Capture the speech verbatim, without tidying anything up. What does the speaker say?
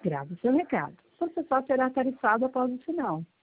Grave o seu recado. O processal será tarifado após o sinal.